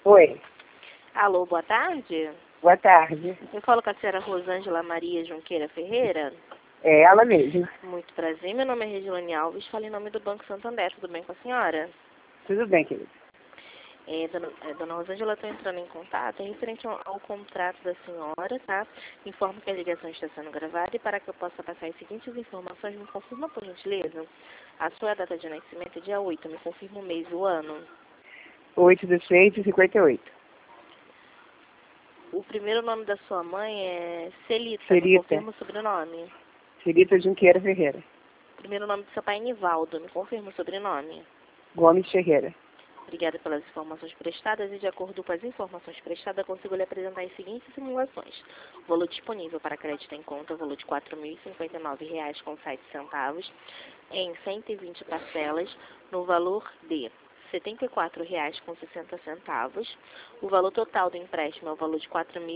Oi, Alô, boa tarde. boa tarde. Eu falo com a senhora Rosângela Maria Junqueira Ferreira. É ela mesma. Muito prazer, meu nome é Regilane Alves, falo em nome do Banco Santander, tudo bem com a senhora? Tudo bem, querida? Dona Rosângela, estou entrando em contato referente ao contrato da senhora, tá? Informo que a ligação está sendo gravada e para que eu possa passar as seguintes informações, me confirma por gentileza. A sua data de nascimento é dia 8, me confirma o mês e o ano. 8/6/58. O primeiro nome da sua mãe é Celita, me Celita. confirma o sobrenome. Celita Junqueira Ferreira. Primeiro nome do seu pai é Nivaldo, me confirma o sobrenome. Gomes Ferreira. Obrigada pelas informações prestadas e, de acordo com as informações prestadas, consigo lhe apresentar as seguintes simulações. O valor disponível para crédito em conta, o valor de R$ 4.059,07 em 120 parcelas, no valor de R$ 74,60. O valor total do empréstimo é o valor de R$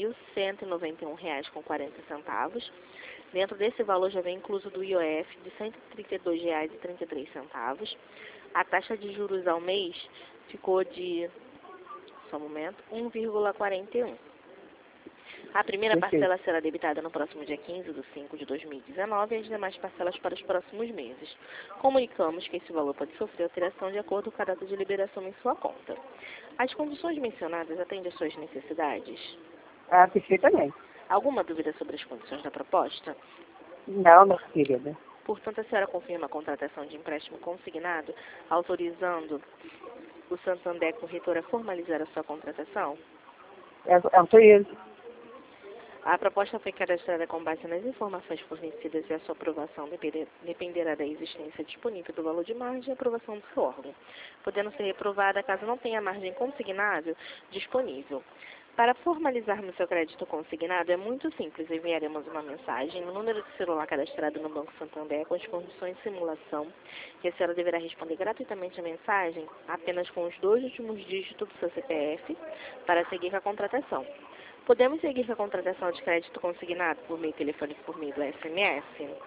4.191,40. Dentro desse valor já vem incluso do IOF de R$ 132,33. A taxa de juros ao mês ficou de, só um momento, 1,41. A primeira parcela será debitada no próximo dia 15/5/2019 e as demais parcelas para os próximos meses. Comunicamos que esse valor pode sofrer alteração de acordo com a data de liberação em sua conta. As condições mencionadas atendem às suas necessidades? Ah, perfeitamente. Alguma dúvida sobre as condições da proposta? Não, nossa querida. Portanto, a senhora confirma a contratação de empréstimo consignado, autorizando o Santander Corretora a formalizar a sua contratação? Autorizo. A proposta foi cadastrada com base nas informações fornecidas e a sua aprovação dependerá da existência disponível do valor de margem e aprovação do seu órgão, podendo ser reprovada caso não tenha margem consignável disponível. Para formalizarmos seu crédito consignado é muito simples, enviaremos uma mensagem no número de celular cadastrado no Banco Santander com as condições de simulação e a senhora deverá responder gratuitamente a mensagem apenas com os 2 últimos dígitos do seu CPF para seguir com a contratação. Podemos seguir com a contratação de crédito consignado por meio telefônico por meio do SMS?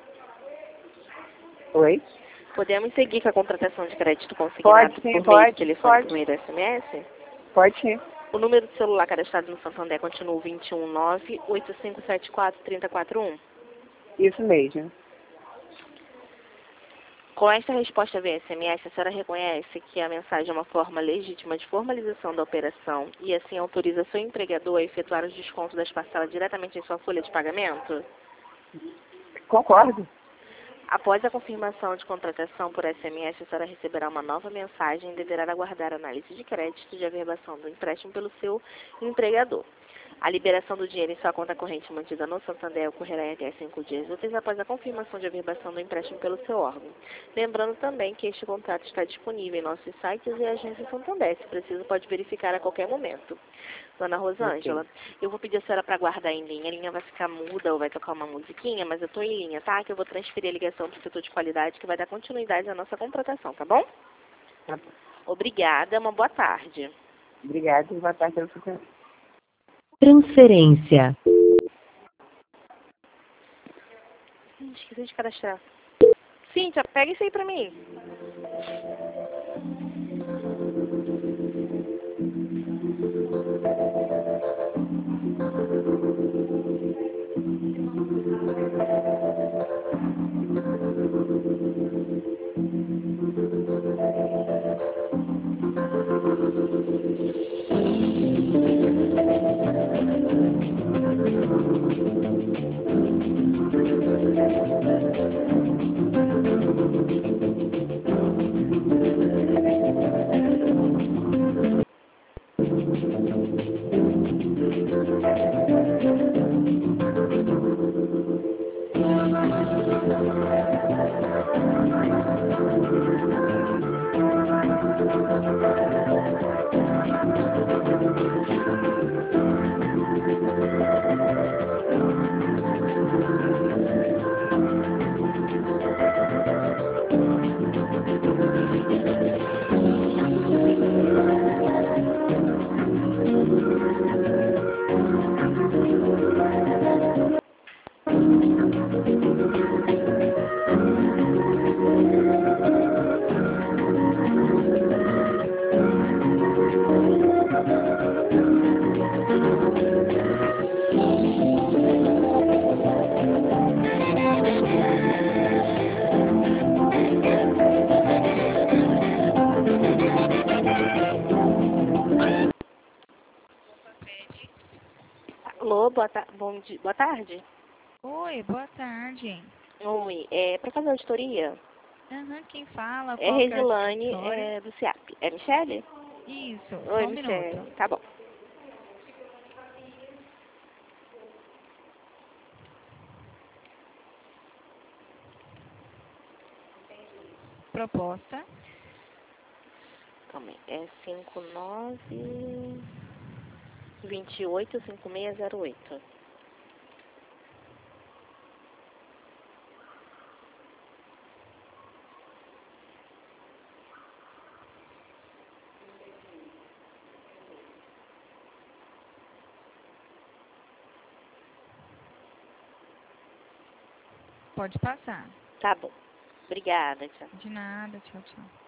Oi? Podemos seguir com a contratação de crédito consignado por meio telefônico por meio do SMS? Pode sim. O número de celular cadastrado no Santander continua 219-8574-3041. Isso mesmo. Com esta resposta via SMS, a senhora reconhece que a mensagem é uma forma legítima de formalização da operação e assim autoriza seu empregador a efetuar os descontos das parcelas diretamente em sua folha de pagamento? Concordo. Após a confirmação de contratação por SMS, a senhora receberá uma nova mensagem e deverá aguardar a análise de crédito de averbação do empréstimo pelo seu empregador. A liberação do dinheiro em sua conta corrente mantida no Santander ocorrerá em até 5 dias úteis após a confirmação de averbação do empréstimo pelo seu órgão. Lembrando também que este contrato está disponível em nossos sites e agências Santander. Se preciso, pode verificar a qualquer momento. Dona Rosângela, eu vou pedir a senhora para guardar em linha. A linha vai ficar muda ou vai tocar uma musiquinha, mas eu estou em linha, tá? Que eu vou transferir a ligação para o setor de qualidade que vai dar continuidade à nossa contratação, tá bom? Tá bom. Obrigada, uma boa tarde. Obrigada e boa tarde pelo seu. Transferência. Esqueci de cadastrar. Cíntia, pega isso aí pra mim. Alô, boa tarde. Oi, boa tarde. Oi, para fazer auditoria? Aham, quem fala? É Qual que é a Resilane, história? do CIAP. É Michele? Isso, Oi, só um Michele. minuto. Tá bom. Proposta. Também. É 59285608. Pode passar. Tá bom. Obrigada, tchau. De nada, tchau, tchau.